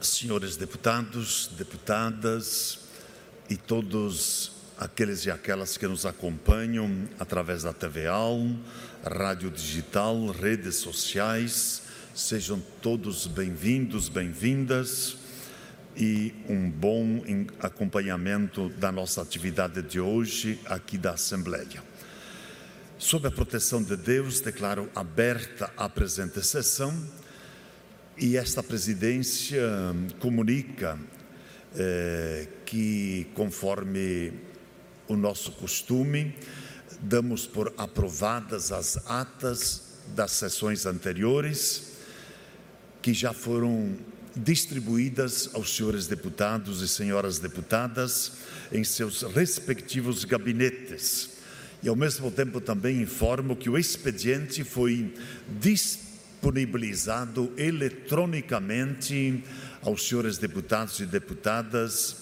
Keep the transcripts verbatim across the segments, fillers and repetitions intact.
senhores deputados, deputadas e todos aqueles e aquelas que nos acompanham através da T V A L, rádio digital, redes sociais, sejam todos bem-vindos, bem-vindas e um bom acompanhamento da nossa atividade de hoje aqui da Assembleia. Sob a proteção de Deus, declaro aberta a presente sessão e esta presidência comunica eh, que, conforme o nosso costume, damos por aprovadas as atas das sessões anteriores, que já foram distribuídas aos senhores deputados e senhoras deputadas em seus respectivos gabinetes. E, ao mesmo tempo, também informo que o expediente foi disponibilizado eletronicamente aos senhores deputados e deputadas,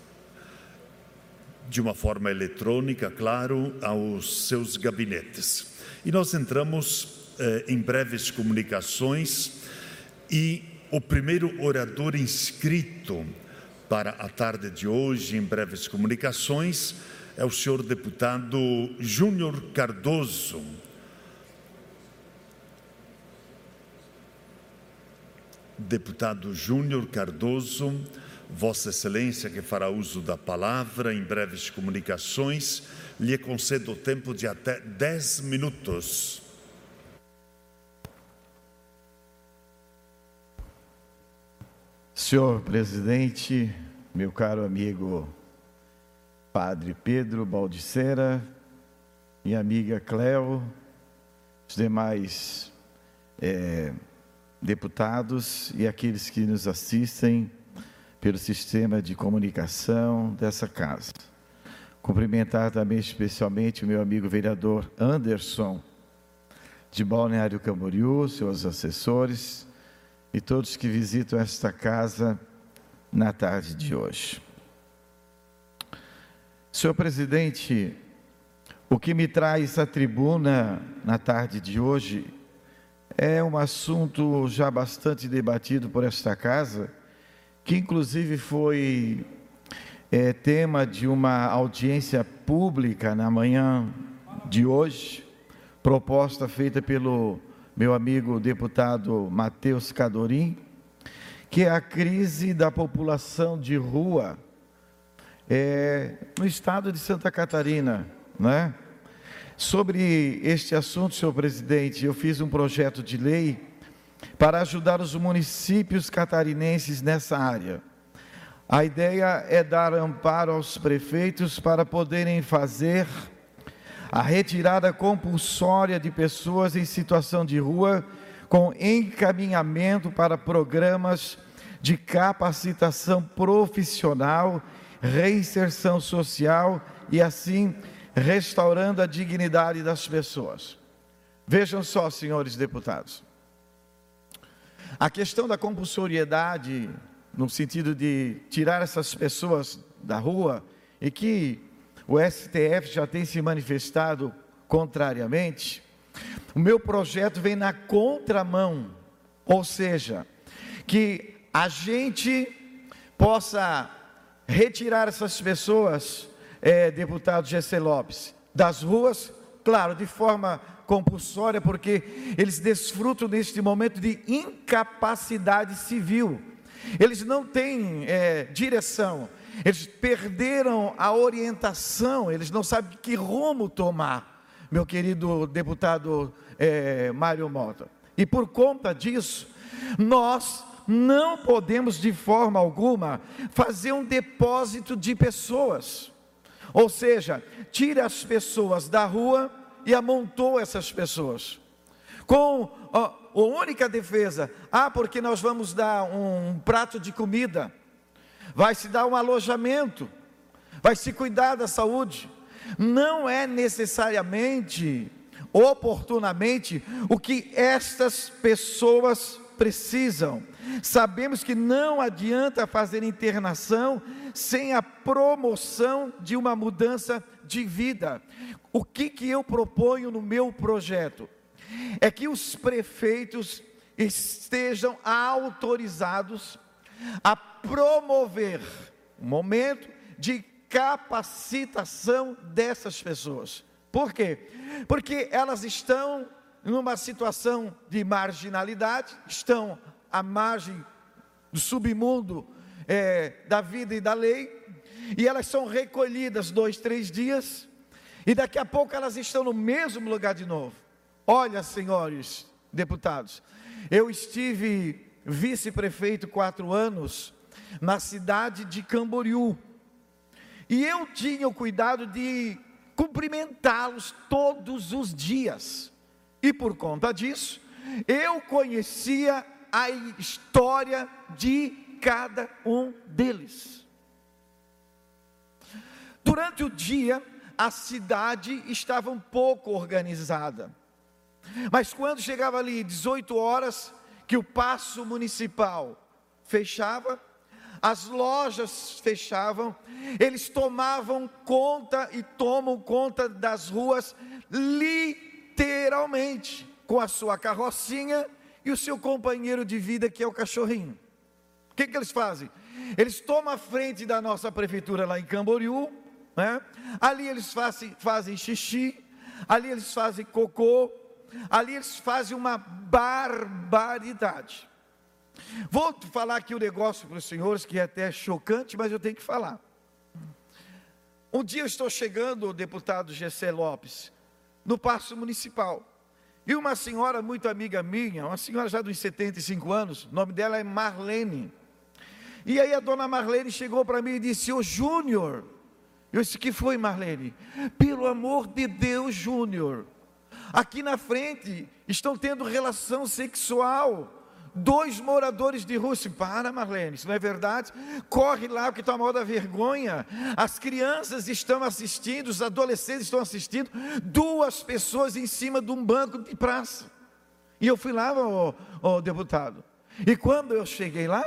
de uma forma eletrônica, claro, aos seus gabinetes. E nós entramos eh, em breves comunicações e o primeiro orador inscrito para a tarde de hoje, em breves comunicações, é o senhor deputado Júnior Cardoso. Deputado Júnior Cardoso, Vossa Excelência, que fará uso da palavra em breves comunicações, lhe concedo o tempo de até dez minutos. Senhor presidente, meu caro amigo Padre Pedro Baldissera, minha amiga Cleo, os demais é, deputados e aqueles que nos assistem pelo sistema de comunicação dessa casa. Cumprimentar também especialmente o meu amigo vereador Anderson, de Balneário Camboriú, seus assessores e todos que visitam esta casa na tarde de hoje. Senhor presidente, o que me traz à tribuna na tarde de hoje é um assunto já bastante debatido por esta casa, que inclusive foi é, tema de uma audiência pública na manhã de hoje, proposta feita pelo meu amigo deputado Matheus Cadorim, que é a crise da população de rua é, no estado de Santa Catarina, né? Sobre este assunto, senhor presidente, eu fiz um projeto de lei para ajudar os municípios catarinenses nessa área. A ideia é dar amparo aos prefeitos para poderem fazer a retirada compulsória de pessoas em situação de rua, com encaminhamento para programas de capacitação profissional, reinserção social e assim restaurando a dignidade das pessoas. Vejam só, senhores deputados, a questão da compulsoriedade, no sentido de tirar essas pessoas da rua, e que o S T F já tem se manifestado contrariamente, o meu projeto vem na contramão, ou seja, que a gente possa retirar essas pessoas, é, deputado G C Lopes, das ruas, claro, de forma compulsória, porque eles desfrutam neste momento de incapacidade civil, eles não têm é, direção, eles perderam a orientação, eles não sabem que rumo tomar, meu querido deputado é, Mário Mota, e por conta disso, nós não podemos de forma alguma fazer um depósito de pessoas, ou seja, tire as pessoas da rua e amontoa essas pessoas, com ó, a única defesa, ah, porque nós vamos dar um prato de comida, vai se dar um alojamento, vai se cuidar da saúde, não é necessariamente, oportunamente, o que estas pessoas precisam. Sabemos que não adianta fazer internação sem a promoção de uma mudança de vida. O que que eu proponho no meu projeto? É que os prefeitos estejam autorizados a promover um momento de capacitação dessas pessoas. Por quê? Porque elas estão numa situação de marginalidade, estão à margem do submundo é, da vida e da lei, e elas são recolhidas dois, três dias, e daqui a pouco elas estão no mesmo lugar de novo. Olha, senhores deputados, eu estive vice-prefeito quatro anos na cidade de Camboriú, e eu tinha o cuidado de cumprimentá-los todos os dias, e por conta disso, eu conhecia a história de cada um deles. Durante o dia, a cidade estava um pouco organizada, mas quando chegava ali dezoito horas, que o Paço Municipal fechava, as lojas fechavam, eles tomavam conta e tomam conta das ruas, literalmente, com a sua carrocinha e o seu companheiro de vida, que é o cachorrinho. O que, que eles fazem? Eles tomam a frente da nossa prefeitura lá em Camboriú, né? Ali eles fazem, fazem xixi, ali eles fazem cocô, ali eles fazem uma barbaridade. Vou falar aqui um negócio para os senhores que é até chocante, mas eu tenho que falar. Um dia eu estou chegando, o deputado Gessé Lopes, no Paço Municipal, e uma senhora muito amiga minha, uma senhora já dos setenta e cinco anos, o nome dela é Marlene, e aí a dona Marlene chegou para mim e disse: ô Júnior, eu disse: que foi, Marlene? Pelo amor de Deus, Júnior, aqui na frente estão tendo relação sexual, dois moradores de rua. Para, Marlene, isso não é verdade? Corre lá, porque está mal da vergonha. As crianças estão assistindo, os adolescentes estão assistindo, duas pessoas em cima de um banco de praça. E eu fui lá, ó, ó, deputado, e quando eu cheguei lá,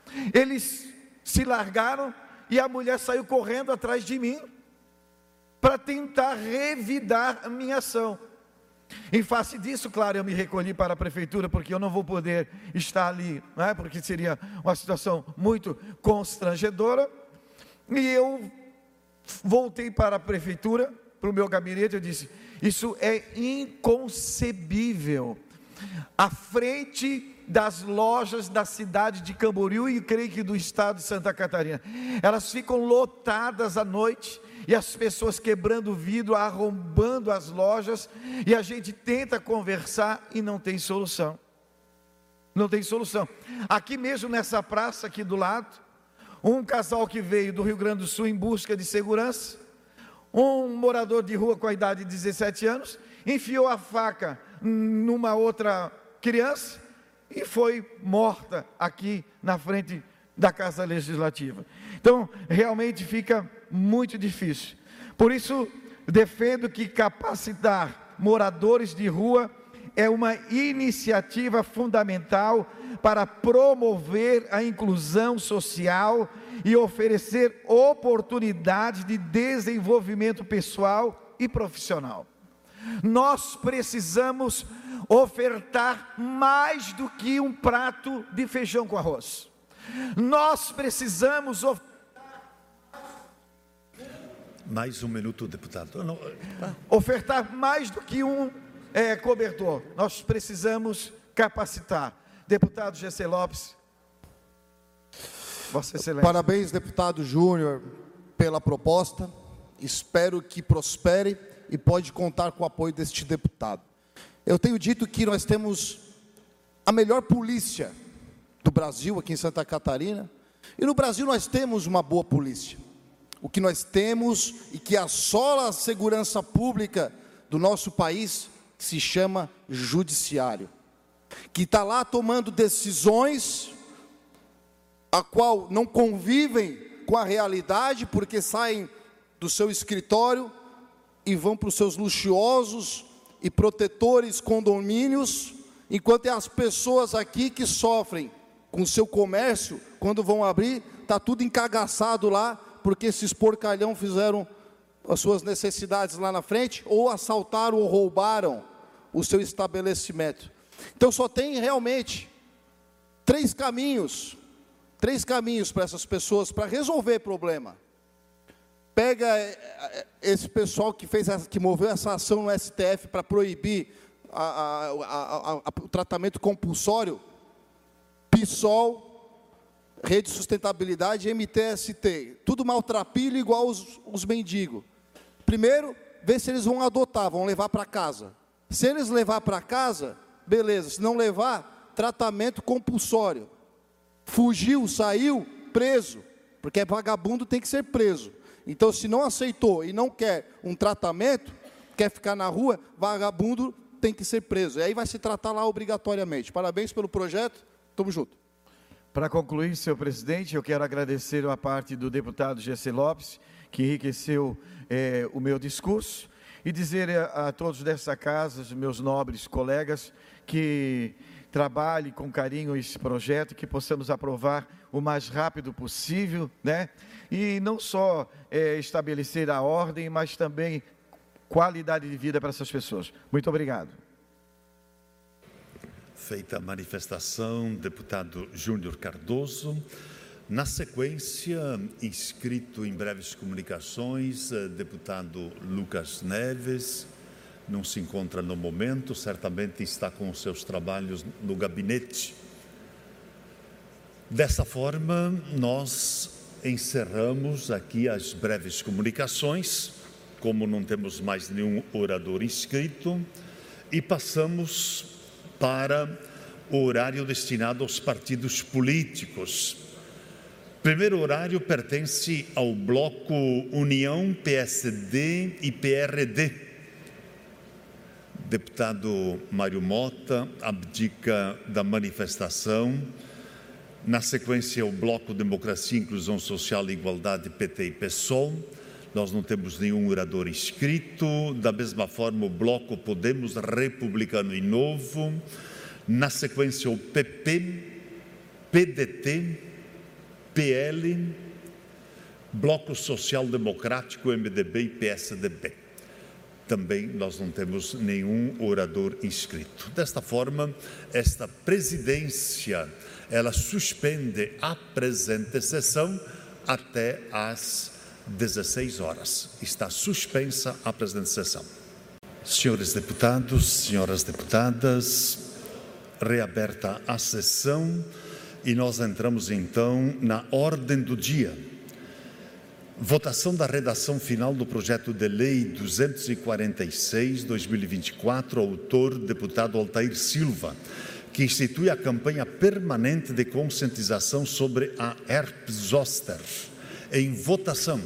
eles se largaram e a mulher saiu correndo atrás de mim para tentar revidar a minha ação. Em face disso, claro, eu me recolhi para a prefeitura, porque eu não vou poder estar ali, não é? Porque seria uma situação muito constrangedora, e eu voltei para a prefeitura, para o meu gabinete. Eu disse: isso é inconcebível, à frente das lojas da cidade de Camboriú, e creio que do estado de Santa Catarina, elas ficam lotadas à noite, e as pessoas quebrando o vidro, arrombando as lojas, e a gente tenta conversar e não tem solução, não tem solução. Aqui mesmo nessa praça aqui do lado, um casal que veio do Rio Grande do Sul em busca de segurança, um morador de rua com a idade de dezessete anos, enfiou a faca numa outra criança, e foi morta aqui na frente da Casa Legislativa. Então, realmente fica muito difícil. Por isso, defendo que capacitar moradores de rua é uma iniciativa fundamental para promover a inclusão social e oferecer oportunidades de desenvolvimento pessoal e profissional. Nós precisamos ofertar mais do que um prato de feijão com arroz. Nós precisamos ofertar... Mais um minuto, deputado. Não, tá. Ofertar mais do que um é, cobertor. Nós precisamos capacitar. Deputado Gessé Lopes, Vossa Excelência. Parabéns, deputado Júnior, pela proposta. Espero que prospere e pode contar com o apoio deste deputado. Eu tenho dito que nós temos a melhor polícia do Brasil, aqui em Santa Catarina, e no Brasil nós temos uma boa polícia. O que nós temos e que assola a segurança pública do nosso país se chama judiciário, que está lá tomando decisões a qual não convivem com a realidade, porque saem do seu escritório e vão para os seus luxuosos e protetores condomínios, enquanto é as pessoas aqui que sofrem com o seu comércio, quando vão abrir, está tudo encagaçado lá, porque esses porcalhão fizeram as suas necessidades lá na frente, ou assaltaram ou roubaram o seu estabelecimento. Então só tem realmente três caminhos três caminhos para essas pessoas para resolver problema. Pega esse pessoal que fez, que moveu essa ação no S T F para proibir a, a, a, a, o tratamento compulsório, PSOL, Rede Sustentabilidade, M T S T, tudo maltrapilho igual os, os mendigos. Primeiro, ver se eles vão adotar, vão levar para casa. Se eles levar para casa, beleza. Se não levar, tratamento compulsório. Fugiu, saiu, preso. Porque vagabundo tem que ser preso. Então, se não aceitou e não quer um tratamento, quer ficar na rua, vagabundo tem que ser preso. E aí vai se tratar lá obrigatoriamente. Parabéns pelo projeto. Tamo junto. Para concluir, senhor presidente, eu quero agradecer a parte do deputado G C Lopes, que enriqueceu é, o meu discurso, e dizer a, a todos dessa casa, os meus nobres colegas, que trabalhe com carinho esse projeto, que possamos aprovar o mais rápido possível, né? E não só é, estabelecer a ordem, mas também qualidade de vida para essas pessoas. Muito obrigado. Feita a manifestação, deputado Júnior Cardoso. Na sequência, inscrito em breves comunicações, deputado Lucas Neves. Não se encontra no momento, certamente está com os seus trabalhos no gabinete. Dessa forma, nós encerramos aqui as breves comunicações, como não temos mais nenhum orador inscrito, e passamos para o horário destinado aos partidos políticos. Primeiro horário pertence ao bloco União, P S D e P R D. Deputado Mário Mota abdica da manifestação. Na sequência, o bloco Democracia, Inclusão Social e Igualdade, P T e PSOL. Nós não temos nenhum orador inscrito. Da mesma forma, o bloco Podemos, Republicano e Novo. Na sequência, o P P, P D T, P L, Bloco Social Democrático, M D B e P S D B. Também nós não temos nenhum orador inscrito. Desta forma, esta presidência, ela suspende a presente sessão até às dezesseis horas. Está suspensa a presente sessão. Senhores deputados, senhoras deputadas, reaberta a sessão e nós entramos então na ordem do dia. Votação da redação final do projeto de lei duzentos e quarenta e seis, dois mil e vinte e quatro, autor deputado Altair Silva, que institui a campanha permanente de conscientização sobre a herpes zoster. Em votação.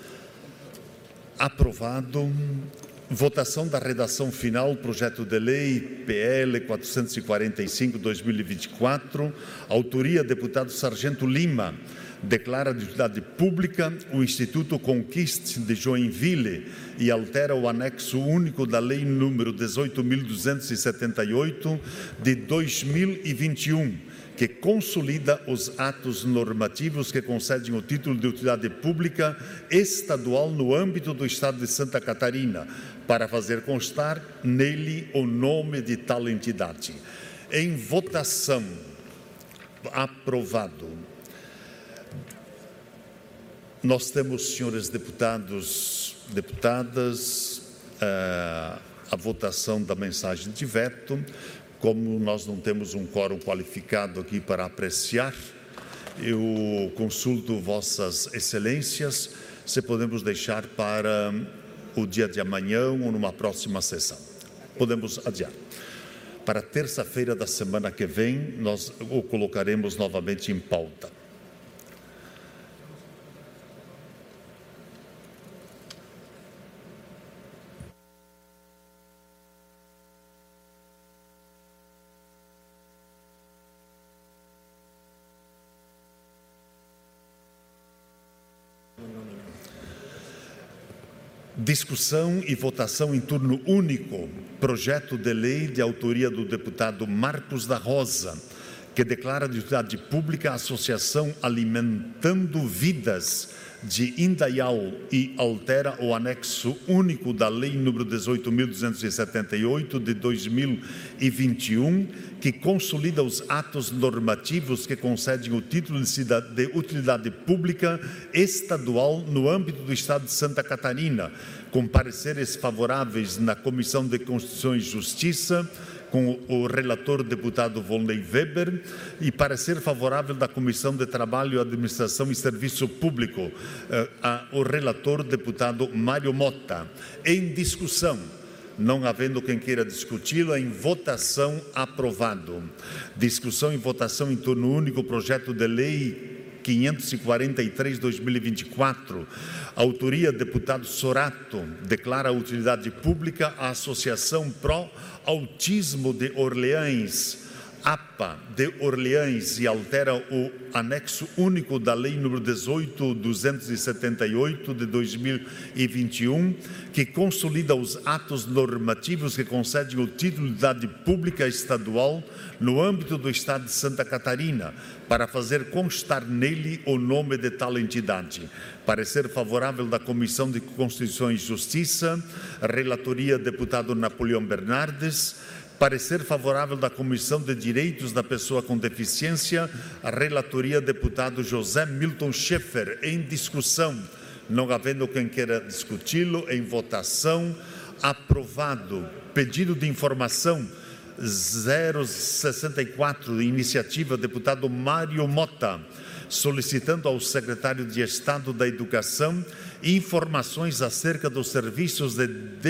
Aprovado. Votação da redação final, projeto de lei P L quatrocentos e quarenta e cinco, dois mil e vinte e quatro, autoria deputado Sargento Lima, declara de utilidade pública o Instituto Conquiste de Joinville e altera o anexo único da lei número dezoito mil duzentos e setenta e oito de dois mil e vinte e um, que consolida os atos normativos que concedem o título de utilidade pública estadual no âmbito do Estado de Santa Catarina, para fazer constar nele o nome de tal entidade. Em votação, aprovado. Nós temos, senhores deputados, deputadas, a votação da mensagem de veto. Como nós não temos um quórum qualificado aqui para apreciar, eu consulto vossas excelências se podemos deixar para o dia de amanhã ou numa próxima sessão. Podemos adiar. Para terça-feira da semana que vem, nós o colocaremos novamente em pauta. Discussão e votação em turno único, projeto de lei de autoria do deputado Marcos da Rosa, que declara de utilidade pública a Associação Alimentando Vidas de Indaial e altera o anexo único da Lei número dezoito mil duzentos e setenta e oito de dois mil e vinte e um, que consolida os atos normativos que concedem o título de utilidade pública estadual no âmbito do Estado de Santa Catarina, com pareceres favoráveis na Comissão de Constituição e Justiça, com o relator deputado Volney Weber, e parecer favorável da Comissão de Trabalho, Administração e Serviço Público, eh, a, o relator deputado Mário Mota. Em discussão, não havendo quem queira discuti-la, em votação, aprovado. Discussão e votação em turno único, projeto de lei quinhentos e quarenta e três, dois mil e vinte e quatro, autoria deputado Sorato, declara a utilidade pública a Associação Pro Autismo de Orleans, A P A de Orleans, e altera o anexo único da Lei número dezoito mil duzentos e setenta e oito de dois mil e vinte e um, que consolida os atos normativos que concedem o título de utilidade pública estadual no âmbito do Estado de Santa Catarina, para fazer constar nele o nome de tal entidade. Parecer favorável da Comissão de Constituição e Justiça, relatoria deputado Napoleão Bernardes. Parecer favorável da Comissão de Direitos da Pessoa com Deficiência, a relatoria deputado José Milton Schaeffer. Em discussão, não havendo quem queira discuti-lo, em votação, aprovado. Pedido de informação zero sessenta e quatro, iniciativa deputado Mário Mota, solicitando ao secretário de Estado da Educação informações acerca dos serviços de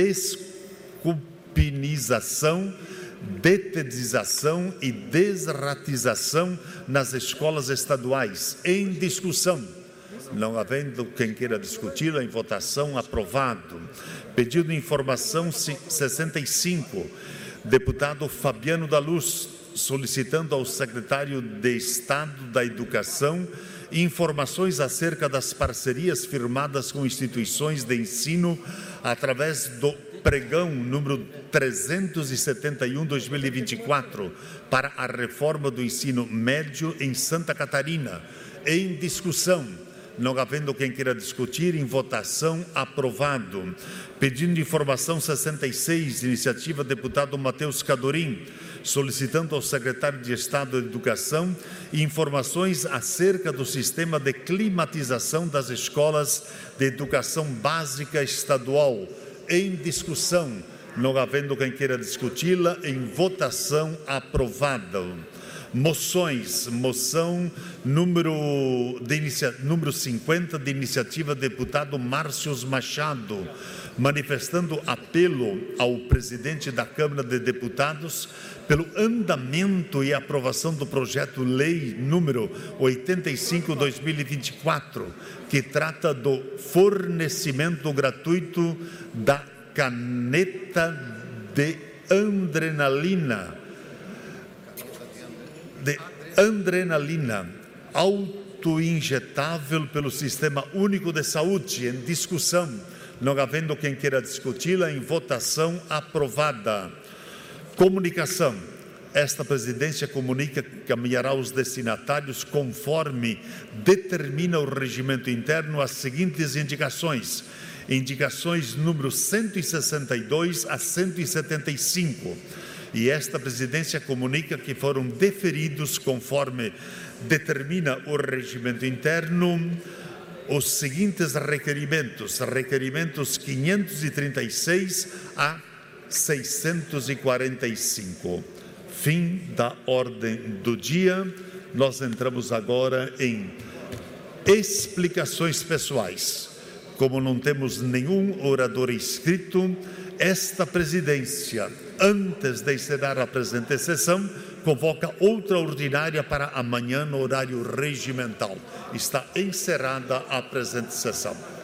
desculpinização, detetização e desratização nas escolas estaduais. Em discussão, não havendo quem queira discuti-la, em votação, aprovado. Pedido de informação sessenta e cinco, deputado Fabiano da Luz, solicitando ao secretário de Estado da Educação informações acerca das parcerias firmadas com instituições de ensino através do pregão número trezentos e setenta e um, dois mil e vinte e quatro, para a reforma do ensino médio em Santa Catarina. Em discussão, não havendo quem queira discutir, em votação, aprovado. Pedindo de informação sessenta e seis, iniciativa deputado Matheus Cadorim, solicitando ao secretário de Estado da Educação informações acerca do sistema de climatização das escolas de educação básica estadual. Em discussão, não havendo quem queira discuti-la, em votação, aprovado. Moções, moção número, de inicia, número cinquenta, de iniciativa deputado Márcio Machado, manifestando apelo ao presidente da Câmara de Deputados pelo andamento e aprovação do projeto-lei número oitenta e cinco, dois mil e vinte e quatro, que trata do fornecimento gratuito da caneta de adrenalina, de adrenalina autoinjetável pelo Sistema Único de Saúde. Em discussão, não havendo quem queira discuti-la, em votação, aprovada. Comunicação. Esta presidência comunica que caminhará os destinatários conforme determina o regimento interno as seguintes indicações. Indicações número cento e sessenta e dois a cento e setenta e cinco. E esta presidência comunica que foram deferidos conforme determina o regimento interno os seguintes requerimentos. Requerimentos quinhentos e trinta e seis a seiscentos e quarenta e cinco. Fim da ordem do dia. Nós entramos agora em explicações pessoais. Como não temos nenhum orador inscrito, esta presidência, antes de encerrar a presente sessão, convoca outra ordinária para amanhã no horário regimental. Está encerrada a presente sessão.